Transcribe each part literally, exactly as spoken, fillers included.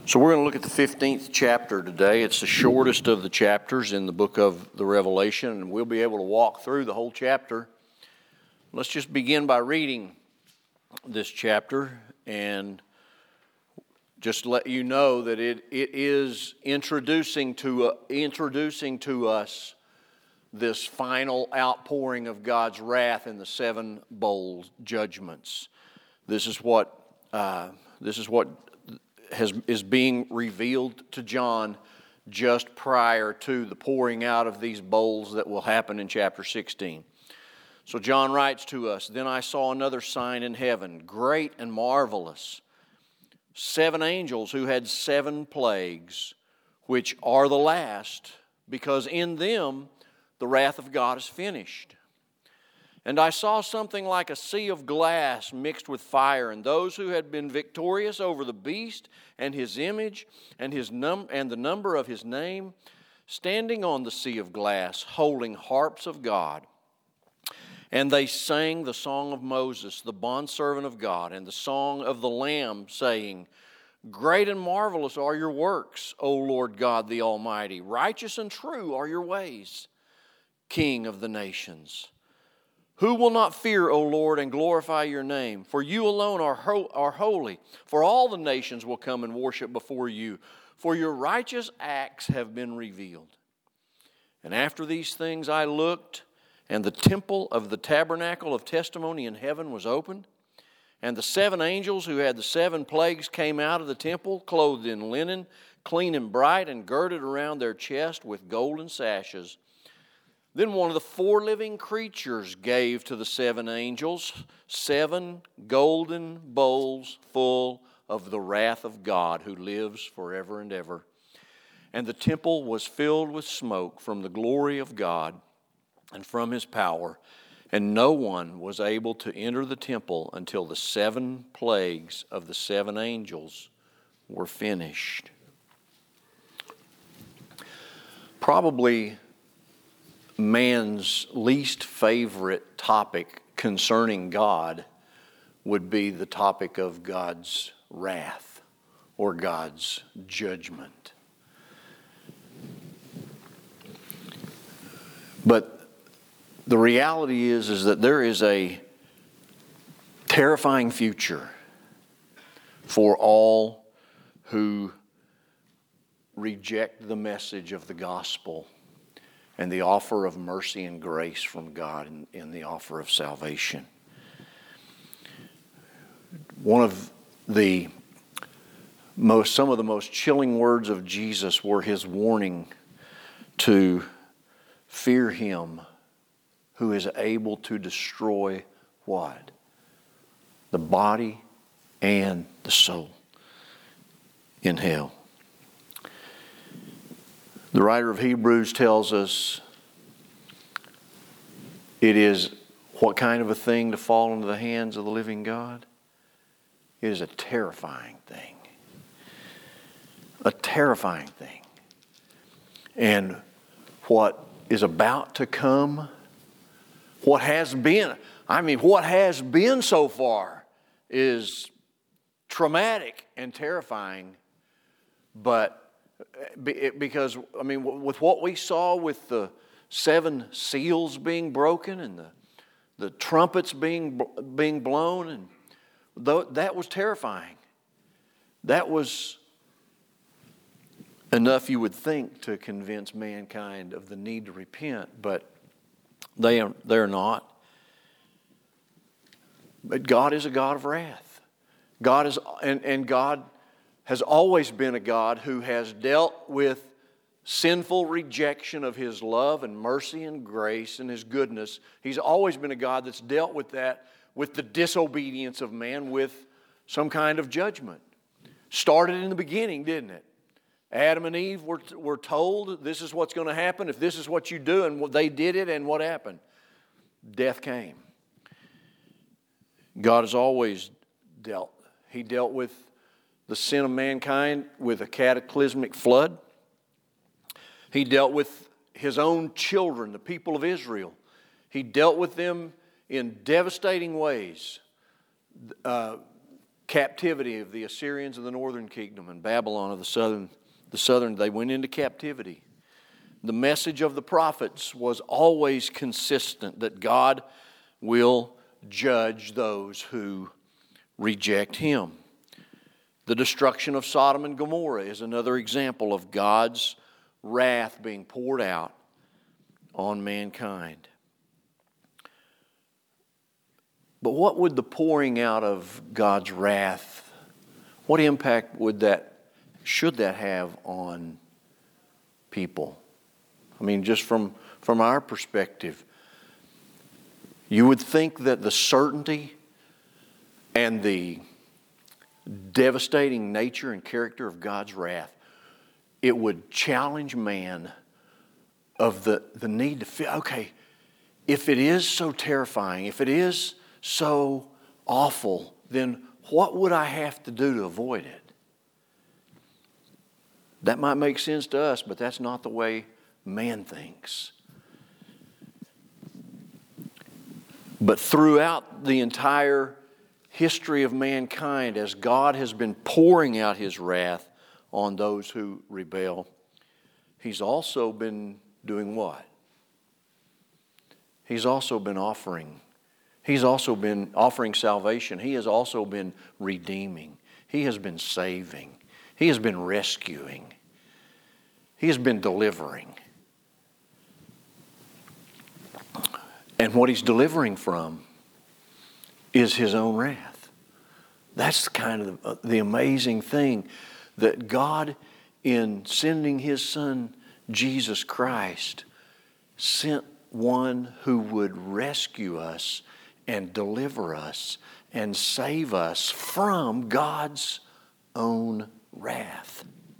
So we're going to look at the fifteenth chapter today. It's the shortest of the chapters in the book of the Revelation, and we'll be able to walk through the whole chapter. Let's just begin by reading this chapter and just let you know that it, it is introducing to, uh, introducing to us this final outpouring of God's wrath in the seven bowl judgments. This is what uh, this is what has is being revealed to John just prior to the pouring out of these bowls that will happen in chapter sixteen. So John writes to us, "Then I saw another sign in heaven, great and marvelous, seven angels who had seven plagues, which are the last, because in them the wrath of God is finished. And I saw something like a sea of glass mixed with fire, and those who had been victorious over the beast and his image and his num and the number of his name, standing on the sea of glass, holding harps of God. And they sang the song of Moses, the bondservant of God, and the song of the Lamb, saying, Great and marvelous are your works, O Lord God the Almighty. Righteous and true are your ways, King of the nations. Who will not fear, O Lord, and glorify your name? For you alone are, ho- are holy. For all the nations will come and worship before you. For your righteous acts have been revealed. And after these things I looked, and the temple of the tabernacle of testimony in heaven was opened. And the seven angels who had the seven plagues came out of the temple, clothed in linen, clean and bright, and girded around their chest with golden sashes. Then one of the four living creatures gave to the seven angels seven golden bowls full of the wrath of God who lives forever and ever. And the temple was filled with smoke from the glory of God and from his power, and no one was able to enter the temple until the seven plagues of the seven angels were finished." Probably man's least favorite topic concerning God would be the topic of God's wrath or God's judgment. But the reality is, is that there is a terrifying future for all who reject the message of the gospel and the offer of mercy and grace from God in, in the offer of salvation. One of the most, some of the most chilling words of Jesus were his warning to fear him who is able to destroy what? The body and the soul in hell. The writer of Hebrews tells us it is what kind of a thing to fall into the hands of the living God? It is a terrifying thing. A terrifying thing. And what is about to come, what has been, I mean, what has been so far is traumatic and terrifying, but because, I mean, with what we saw with the seven seals being broken and the, the trumpets being, being blown, and th- that was terrifying. That was enough, you would think, to convince mankind of the need to repent, but they are, they're not. But God is a God of wrath. God is, and, and God has always been a God who has dealt with sinful rejection of His love and mercy and grace and His goodness. He's always been a God that's dealt with that, with the disobedience of man, with some kind of judgment. Started in the beginning, didn't it? Adam and Eve were, were told this is what's going to happen if this is what you do, and they did it, and what happened? Death came. God has always dealt. He dealt with the sin of mankind with a cataclysmic flood. He dealt with His own children, the people of Israel. He dealt with them in devastating ways. Uh, captivity of the Assyrians of the northern kingdom and Babylon of the southern, the southern, they went into captivity. The message of the prophets was always consistent that God will judge those who reject Him. The destruction of Sodom and Gomorrah is another example of God's wrath being poured out on mankind. But what would the pouring out of God's wrath, what impact would that, should that have on people? I mean, just from, from our perspective, you would think that the certainty and the devastating nature and character of God's wrath, it would challenge man of the, the need to feel, okay, if it is so terrifying, if it is so awful, then what would I have to do to avoid it? That might make sense to us, but that's not the way man thinks. But throughout the entire history of mankind, as God has been pouring out His wrath on those who rebel, He's also been doing what? He's also been offering. He's also been offering salvation. He has also been redeeming. He has been saving. He has been rescuing. He has been delivering. And what He's delivering from is His own wrath. That's kind of the, the amazing thing, that God, in sending His Son, Jesus Christ, sent one who would rescue us and deliver us and save us from God's own wrath.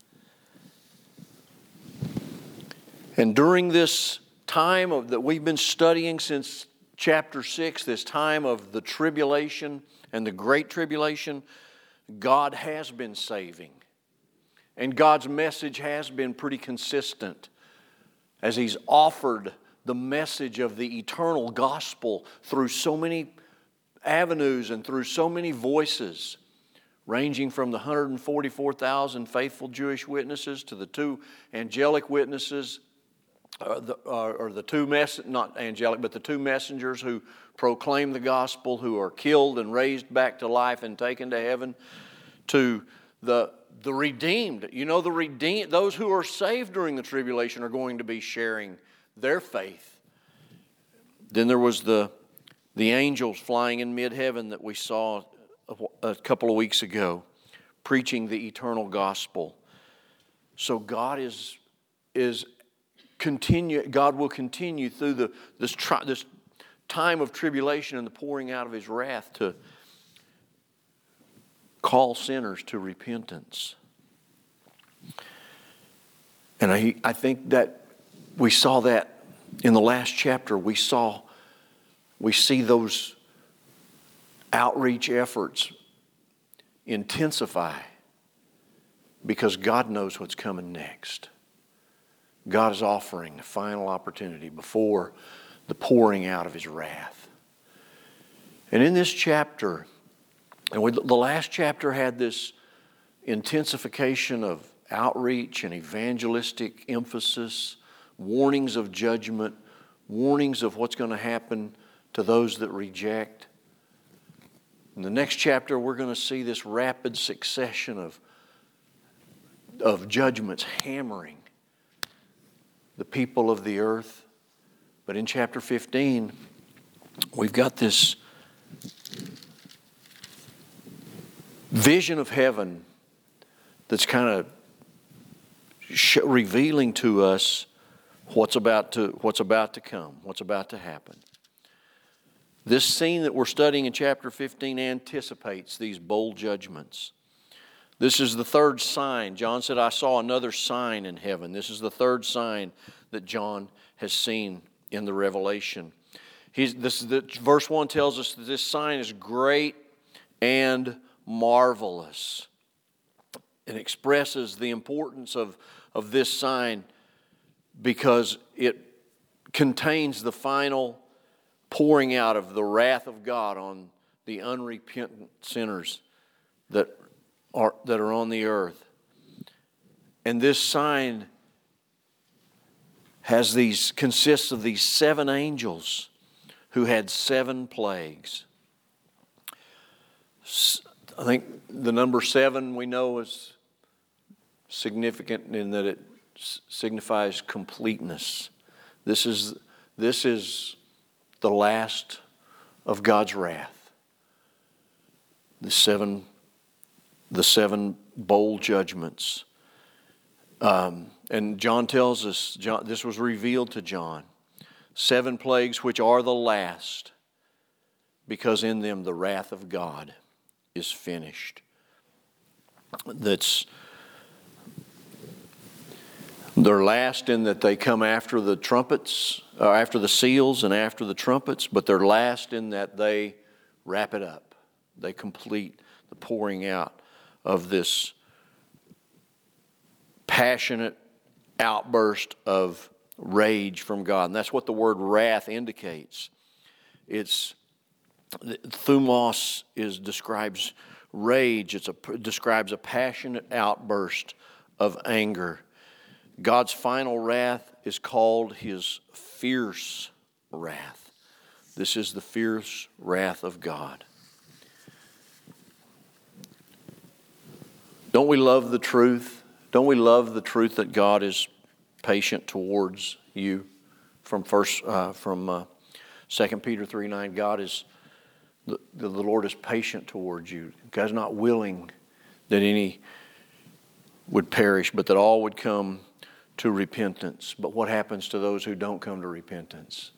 And during this time of, that we've been studying since chapter six, this time of the tribulation and the great tribulation, God has been saving. And God's message has been pretty consistent as He's offered the message of the eternal gospel through so many avenues and through so many voices, ranging from the one hundred forty-four thousand faithful Jewish witnesses to the two angelic witnesses, or the, or, or the two, mess, not angelic, but the two messengers who proclaim the gospel, who are killed and raised back to life and taken to heaven, to the the redeemed. You know, the redeemed, those who are saved during the tribulation are going to be sharing their faith. Then there was the, the angels flying in mid-heaven that we saw a, a couple of weeks ago, preaching the eternal gospel. So God is, is continue. God will continue through the, this, tri, this time of tribulation and the pouring out of His wrath to call sinners to repentance. And I, I think that we saw that in the last chapter. We saw, we see those outreach efforts intensify because God knows what's coming next. God is offering a final opportunity before the pouring out of His wrath. And in this chapter, and we, the last chapter had this intensification of outreach and evangelistic emphasis, warnings of judgment, warnings of what's going to happen to those that reject. In the next chapter, we're going to see this rapid succession of, of judgments hammering the people of the earth. But in chapter fifteen, we've got this vision of heaven that's kind of sh- revealing to us what's about to what's about to come, what's about to happen. This scene that we're studying in chapter fifteen anticipates these bold judgments. This is the third sign. John said, I saw another sign in heaven. This is the third sign that John has seen in the Revelation. He's, this, the, verse one tells us that this sign is great and marvelous. It expresses the importance of, of this sign because it contains the final pouring out of the wrath of God on the unrepentant sinners that are, that are on the earth. And this sign has these, consists of these seven angels who had seven plagues. I think the number seven we know is significant in that it signifies completeness. This is, this is the last of God's wrath. The seven, the seven bowl judgments. Um, and John tells us, John, this was revealed to John. Seven plagues which are the last, because in them the wrath of God is finished. That's they're last in that they come after the trumpets, or after the seals and after the trumpets, but they're last in that they wrap it up. They complete the pouring out of this passionate outburst of rage from God. And that's what the word wrath indicates. It's thumos is describes rage. It's a describes a passionate outburst of anger. God's final wrath is called His fierce wrath. This is the fierce wrath of God. Don't we love the truth? Don't we love the truth that God is patient towards you? From first, uh, from uh, Second Peter three nine, God is the, the Lord is patient towards you. God's not willing that any would perish, but that all would come to repentance. But what happens to those who don't come to repentance?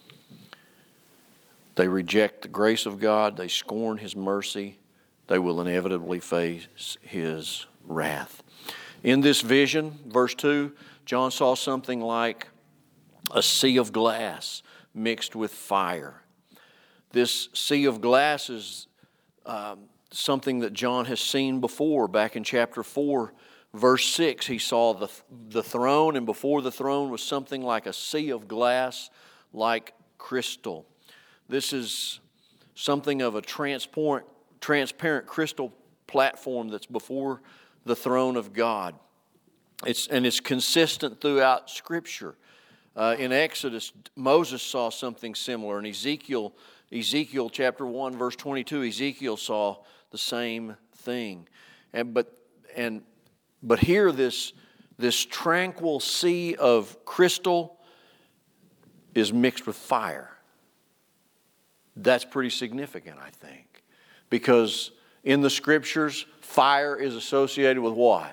They reject the grace of God. They scorn His mercy. They will inevitably face His wrath. In this vision, verse two, John saw something like a sea of glass mixed with fire. This sea of glass is um, something that John has seen before. Back in chapter four, verse six, he saw the, the throne, and before the throne was something like a sea of glass, like crystal. This is something of a transparent, transparent crystal platform that's before the throne of God. It's, and it's consistent throughout Scripture. Uh, in Exodus, Moses saw something similar. In Ezekiel, Ezekiel chapter one, verse twenty-two, Ezekiel saw the same thing. And but and but here, this this tranquil sea of crystal is mixed with fire. That's pretty significant, I think, because in the Scriptures, fire is associated with what?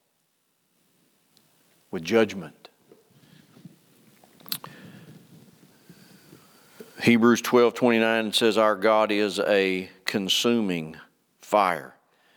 With judgment. Hebrews twelve twenty-nine says our God is a consuming fire.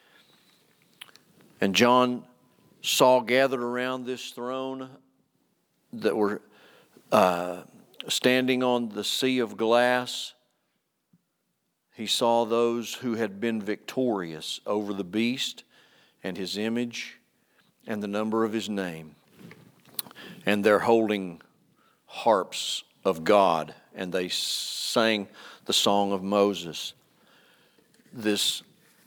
And John saw gathered around this throne that were uh, standing on the sea of glass. He saw those who had been victorious over the beast and his image and the number of his name. And they're holding harps of God, and they sang the song of Moses. This,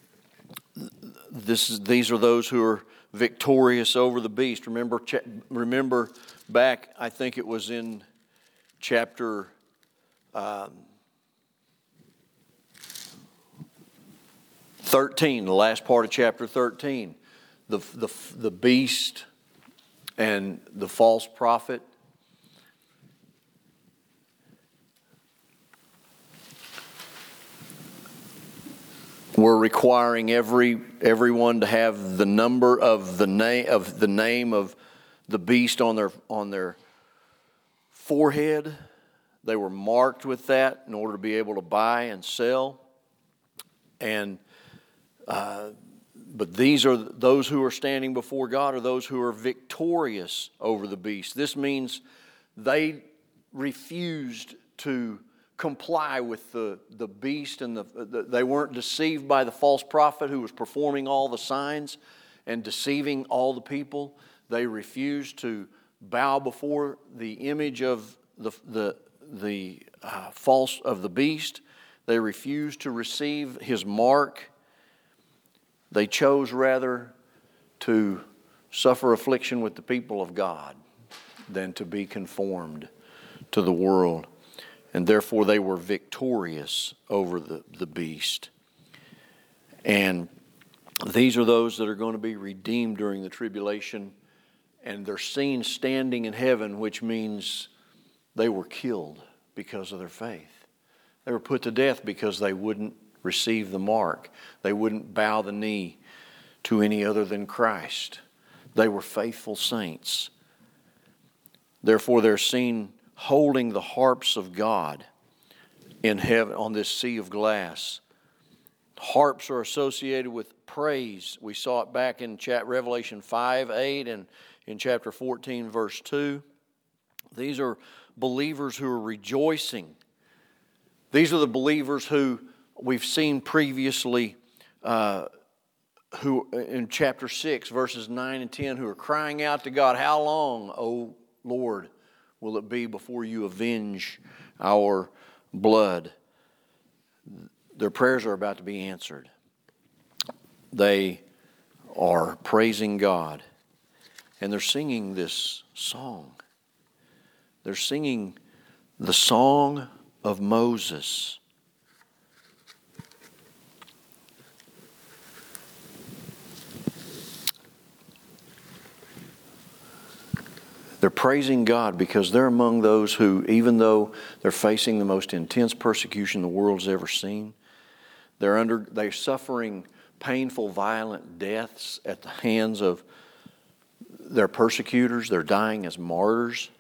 this, these are those who are victorious over the beast. Remember, remember back, I think it was in chapter um, thirteen, the last part of chapter thirteen, the, the, the beast and the false prophet were requiring every everyone to have the number of the name of the name of the beast on their on their forehead. They were marked with that in order to be able to buy and sell. And uh, but these are those who are standing before God are those who are victorious over the beast. This means they refused to comply with the, the beast, and the, the they weren't deceived by the false prophet who was performing all the signs and deceiving all the people. They refused to bow before the image of the the the uh, false of the beast. They refused to receive his mark. They chose rather to suffer affliction with the people of God than to be conformed to the world. And therefore they were victorious over the, the beast. And these are those that are going to be redeemed during the tribulation. And they're seen standing in heaven, which means they were killed because of their faith. They were put to death because they wouldn't receive the mark. They wouldn't bow the knee to any other than Christ. They were faithful saints. Therefore they're seen holding the harps of God in heaven on this sea of glass. Harps are associated with praise. We saw it back in Revelation five, eight, and in chapter fourteen, verse two. These are believers who are rejoicing. These are the believers who we've seen previously uh, who in chapter six, verses nine and ten, who are crying out to God, "How long, O Lord, will it be before you avenge our blood?" Their prayers are about to be answered. They are praising God, and they're singing this song. They're singing the song of Moses. They're praising God because they're among those who, even though they're facing the most intense persecution the world's ever seen, they're under they're suffering painful, violent deaths at the hands of their persecutors. They're dying as martyrs.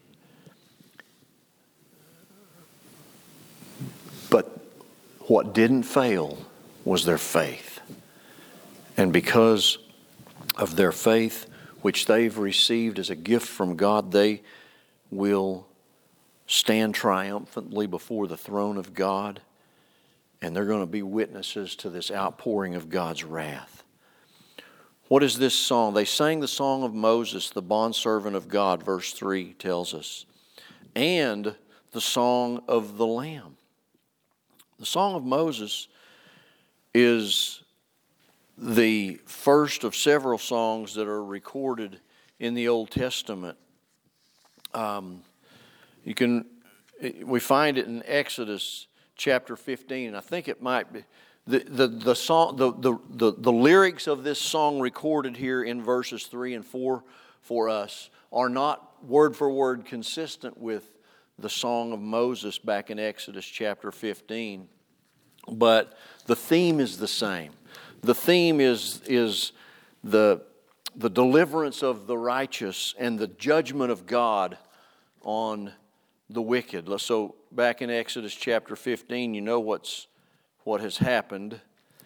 But what didn't fail was their faith. And because of their faith, which they've received as a gift from God, they will stand triumphantly before the throne of God, and they're going to be witnesses to this outpouring of God's wrath. What is this song? They sang the song of Moses, the bondservant of God, verse three tells us, and the song of the Lamb. The song of Moses is the first of several songs that are recorded in the Old Testament. Um, you can, we find it in Exodus chapter fifteen. I think it might be the the the song the the the, the lyrics of this song recorded here in verses three and four for us are not word for word consistent with the song of Moses back in Exodus chapter fifteen, but the theme is the same. The theme is, is the, the deliverance of the righteous and the judgment of God on the wicked. So back in Exodus chapter fifteen, you know what's what has happened.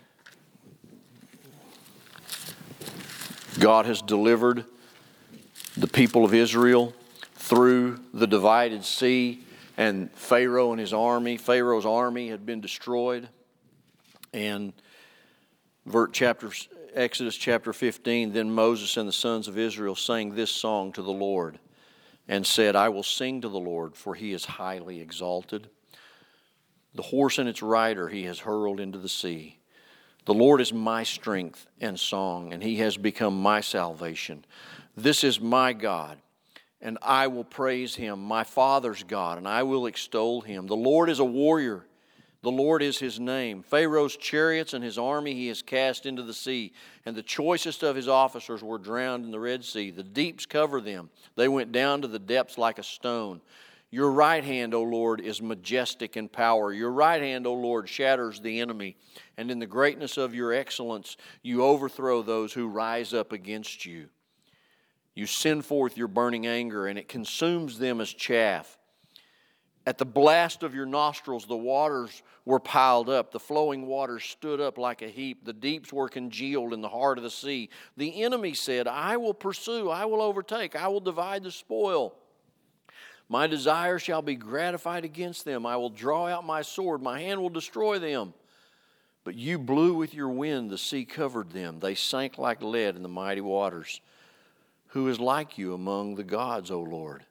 God has delivered the people of Israel through the divided sea, and Pharaoh and his army. Pharaoh's army had been destroyed. And Chapter, Exodus chapter fifteen, then Moses and the sons of Israel sang this song to the Lord and said, "I will sing to the Lord, for he is highly exalted. The horse and its rider he has hurled into the sea. The Lord is my strength and song, and he has become my salvation. This is my God, and I will praise him, my father's God, and I will extol him. The Lord is a warrior. The Lord is his name. Pharaoh's chariots and his army he has cast into the sea, and the choicest of his officers were drowned in the Red Sea. The deeps cover them. They went down to the depths like a stone. Your right hand, O Lord, is majestic in power. Your right hand, O Lord, shatters the enemy. And in the greatness of your excellence, you overthrow those who rise up against you. You send forth your burning anger, and it consumes them as chaff. At the blast of your nostrils, the waters were piled up. The flowing waters stood up like a heap. The deeps were congealed in the heart of the sea. The enemy said, I will pursue, I will overtake, I will divide the spoil. My desire shall be gratified against them. I will draw out my sword. My hand will destroy them. But you blew with your wind. The sea covered them. They sank like lead in the mighty waters. Who is like you among the gods, O Lord?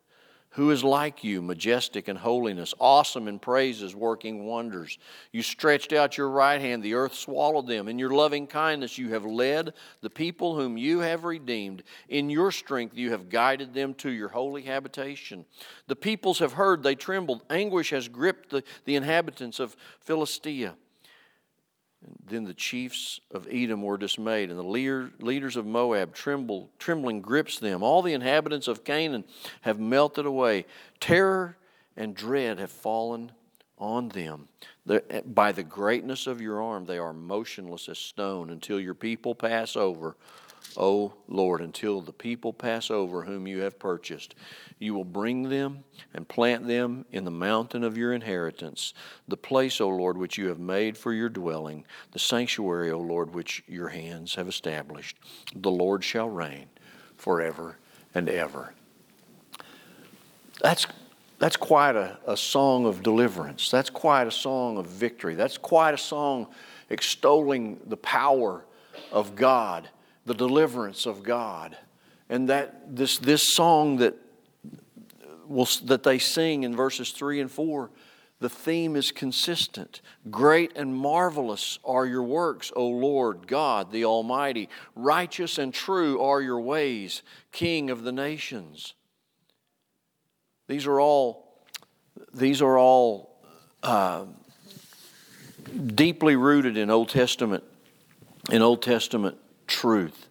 Who is like you, majestic in holiness, awesome in praises, working wonders? You stretched out your right hand, the earth swallowed them. In your loving kindness you have led the people whom you have redeemed. In your strength you have guided them to your holy habitation. The peoples have heard, they trembled. Anguish has gripped the, the inhabitants of Philistia. Then the chiefs of Edom were dismayed, and the leader, leaders of Moab trembled, trembling grips them. All the inhabitants of Canaan have melted away. Terror and dread have fallen on them. The, by the greatness of your arm, they are motionless as stone until your people pass over. O Lord, until the people pass over whom you have purchased. You will bring them and plant them in the mountain of your inheritance, the place, O Lord, which you have made for your dwelling, the sanctuary, O Lord, which your hands have established. The Lord shall reign forever and ever. That's, that's quite a, a song of deliverance. That's quite a song of victory. That's quite a song extolling the power of God, the deliverance of God. And that this this song that will that they sing in verses three and four, the theme is consistent. Great and marvelous are your works, O Lord God the Almighty. Righteous and true are your ways, King of the nations. These are all these are all uh, deeply rooted in Old Testament in Old Testament truth.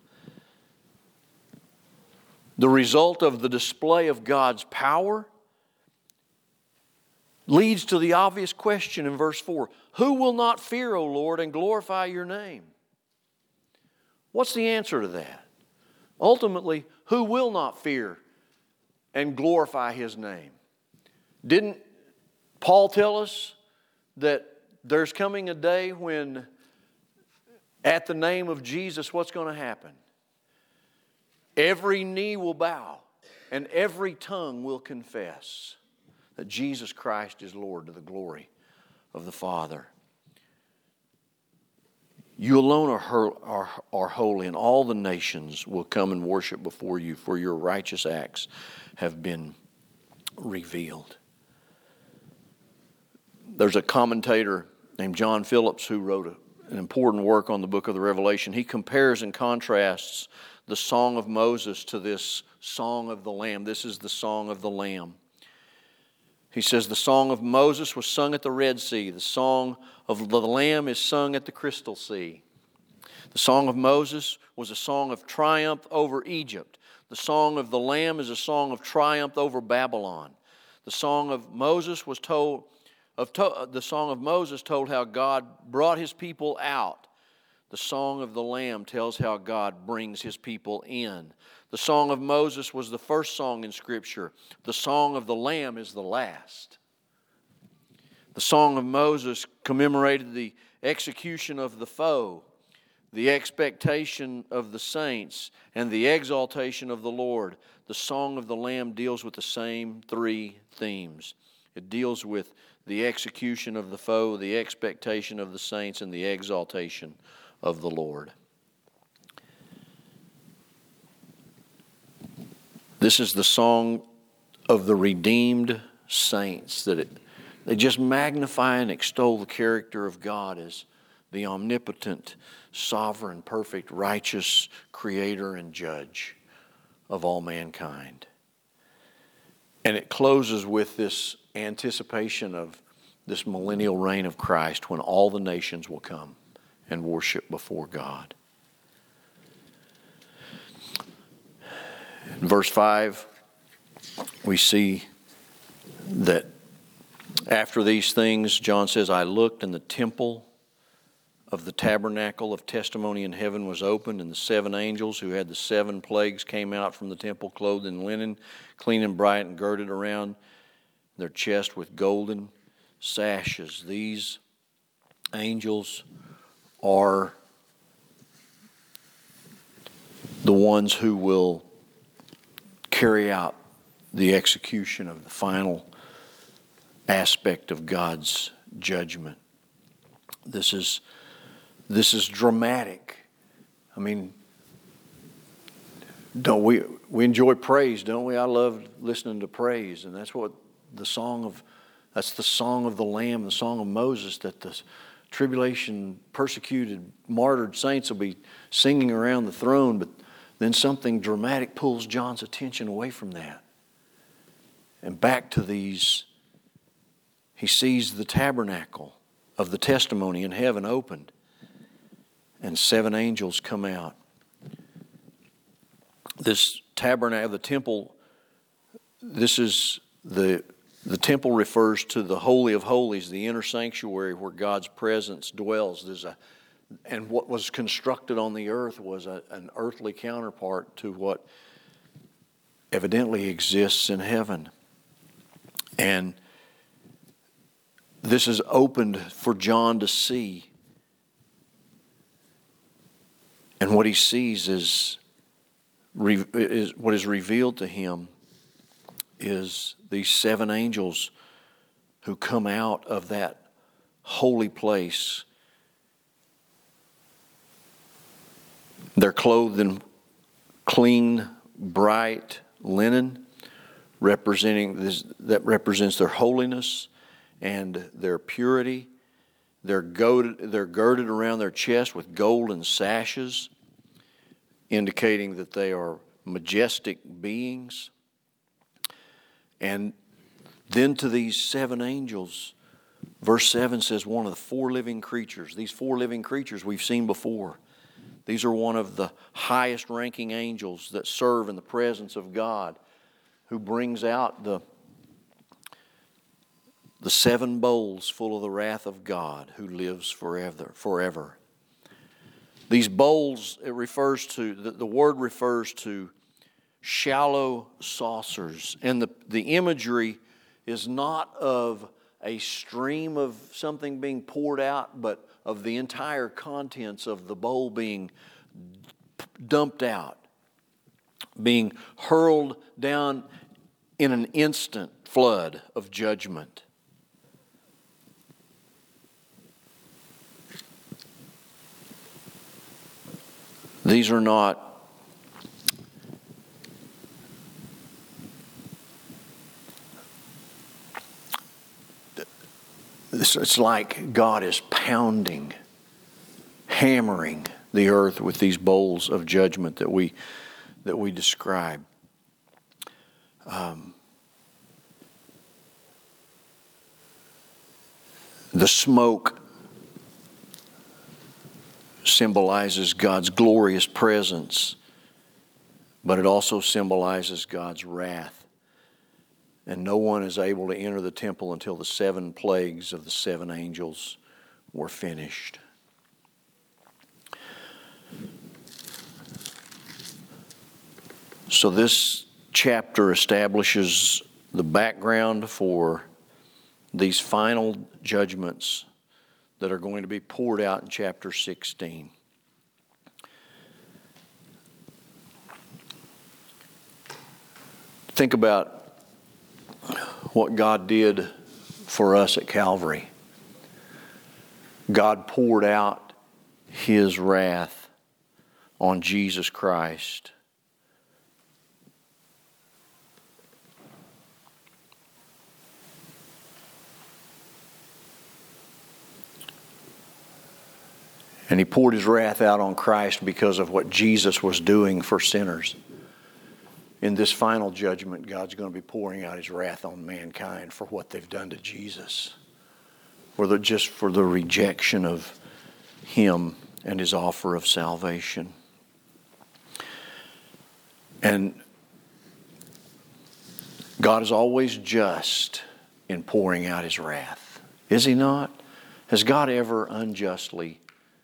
The result of the display of God's power leads to the obvious question in verse four. Who will not fear, O Lord, and glorify your name? What's the answer to that? Ultimately, who will not fear and glorify His name? Didn't Paul tell us that there's coming a day when at the name of Jesus, what's going to happen? Every knee will bow and every tongue will confess that Jesus Christ is Lord, to the glory of the Father. You alone are, are, are holy, and all the nations will come and worship before you, for your righteous acts have been revealed. There's a commentator named John Phillips who wrote a an important work on the book of the Revelation. He compares and contrasts the Song of Moses to this Song of the Lamb. This is the Song of the Lamb. He says the Song of Moses was sung at the Red Sea. The Song of the Lamb is sung at the Crystal Sea. The Song of Moses was a song of triumph over Egypt. The Song of the Lamb is a song of triumph over Babylon. The Song of Moses was told Of to, the Song of Moses told how God brought His people out. The Song of the Lamb tells how God brings His people in. The Song of Moses was the first song in Scripture. The Song of the Lamb is the last. The Song of Moses commemorated the execution of the foe, the expectation of the saints, and the exaltation of the Lord. The Song of the Lamb deals with the same three themes. It deals with the execution of the foe, the expectation of the saints, and the exaltation of the Lord. This is the song of the redeemed saints, that it, they just magnify and extol the character of God as the omnipotent, sovereign, perfect, righteous creator and judge of all mankind. And it closes with this anticipation of this millennial reign of Christ, when all the nations will come and worship before God. In verse five, we see that after these things, John says, I looked, and the temple of the tabernacle of testimony in heaven was opened, and the seven angels who had the seven plagues came out from the temple, clothed in linen, clean and bright, and girded around their chest with golden sashes. These angels are the ones who will carry out the execution of the final aspect of God's judgment. This is This is dramatic. I mean, Don't we, we enjoy praise, don't we? I love listening to praise, and that's what the song of, that's the song of the Lamb, the song of Moses, that the tribulation, persecuted, martyred saints will be singing around the throne, but then something dramatic pulls John's attention away from that and back to these. He sees the tabernacle of the testimony in heaven opened, and seven angels come out. This tabernacle, the temple, this is the the temple refers to the Holy of Holies, the inner sanctuary where God's presence dwells. There's a, and what was constructed on the earth was a, an earthly counterpart to what evidently exists in heaven. And this is opened for John to see. And what he sees is, is what is revealed to him is these seven angels who come out of that holy place. They're clothed in clean, bright linen, representing this, that represents their holiness and their purity. They're goaded, they're girded around their chest with golden sashes, indicating that they are majestic beings. And then to these seven angels, verse seven says one of the four living creatures. These four living creatures we've seen before. These are one of the highest ranking angels that serve in the presence of God, who brings out the, the seven bowls full of the wrath of God, who lives forever. forever. These bowls, it refers to, the, the word refers to shallow saucers. And the, the imagery is not of a stream of something being poured out, but of the entire contents of the bowl being dumped out, being hurled down in an instant flood of judgment. These are not It's like God is pounding, hammering the earth with these bowls of judgment that we that we describe. Um, the smoke symbolizes God's glorious presence, but it also symbolizes God's wrath. And no one is able to enter the temple until the seven plagues of the seven angels were finished. So this chapter establishes the background for these final judgments that are going to be poured out in chapter sixteen. Think about what God did for us at Calvary. God poured out His wrath on Jesus Christ. And He poured His wrath out on Christ because of what Jesus was doing for sinners. In this final judgment, God's going to be pouring out His wrath on mankind for what they've done to Jesus, for the, just for the rejection of Him and His offer of salvation. And God is always just in pouring out His wrath. Is He not? Has God ever unjustly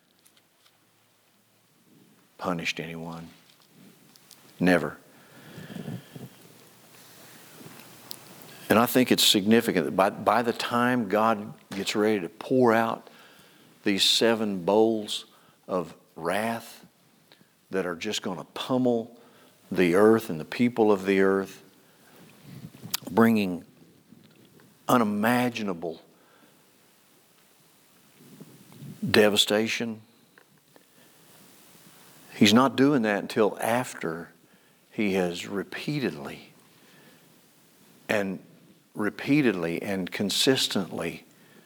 punished anyone? Never. And I think it's significant that by, by the time God gets ready to pour out these seven bowls of wrath that are just going to pummel the earth and the people of the earth, bringing unimaginable devastation, He's not doing that until after He has repeatedly and repeatedly and consistently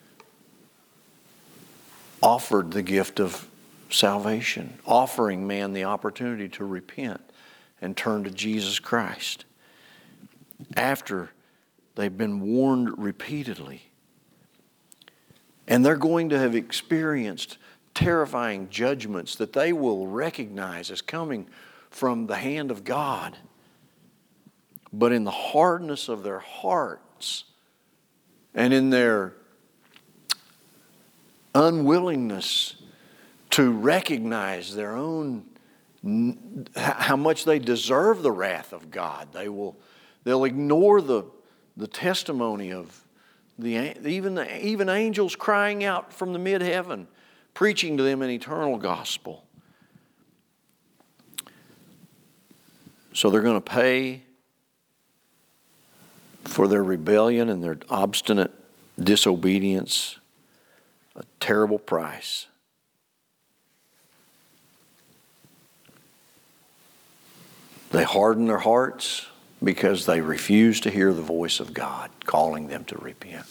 offered the gift of salvation, offering man the opportunity to repent and turn to Jesus Christ after they've been warned repeatedly. And they're going to have experienced terrifying judgments that they will recognize as coming from the hand of God. But in the hardness of their hearts and in their unwillingness to recognize their own, how much they deserve the wrath of God, they will, they'll ignore the, the testimony of the, even, the, even angels crying out from the mid-heaven, preaching to them an eternal gospel. So they're going to pay for their rebellion and their obstinate disobedience a terrible price. They harden their hearts because they refuse to hear the voice of God calling them to repent.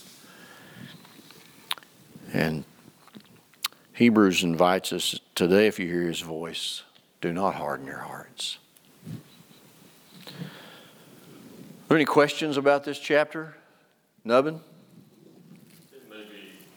And Hebrews invites us today, if you hear His voice, do not harden your hearts. Are there any questions about this chapter, Nubbin?